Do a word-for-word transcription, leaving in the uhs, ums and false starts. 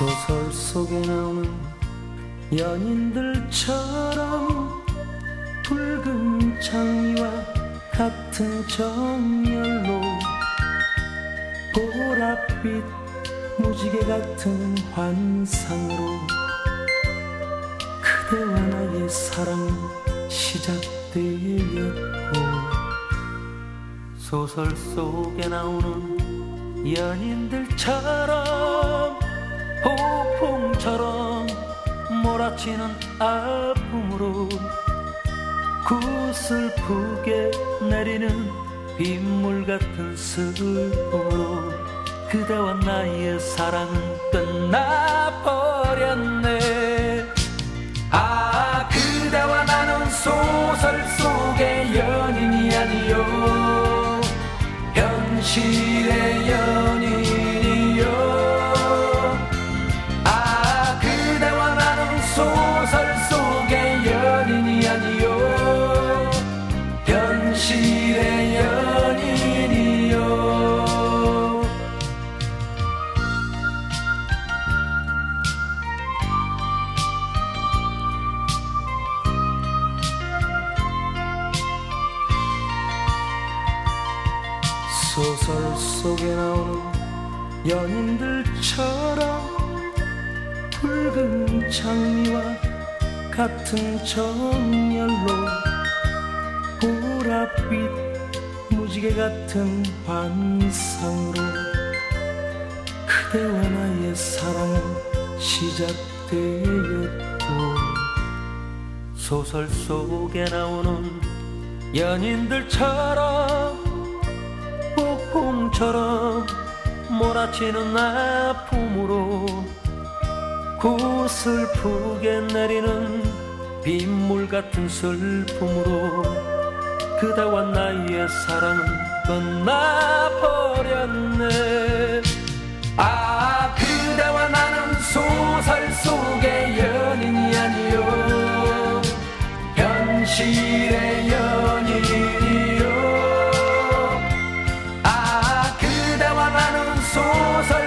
소설 속에 나오는 연인들처럼 붉은 장미와 같은 정열로 보랏빛 무지개 같은 환상으로 그대와 나의 사랑은 시작되었고, 소설 속에 나오는 연인들처럼 폭풍처럼 몰아치는 아픔으로 구슬프게 내리는 빗물 같은 슬픔으로 그대와 나의 사랑은 끝나버렸네. 아, 그대와 나는 소설 속의 연인이 아니요, 현실의 연인이요. 아, 그대와 나는 소설 속의 연인이 아니요, 현실의 연인이요. 소설 속에 나오는 연인들처럼 붉은 장미와 같은 정열로 보랏빛 무지개 같은 환상으로 그대와 나의 사랑은 시작되었고, 소설 속에 나오는 연인들처럼 폭풍처럼 몰아치는 아픔으로 구슬프게 내리는 빗물 같은 슬픔으로 그대와 나의 사랑은 끝나버렸네. 아, 그대와 나는 소설 속의 연인이 아니요, 현실의 연인이요. 아, 그대와 나는 소설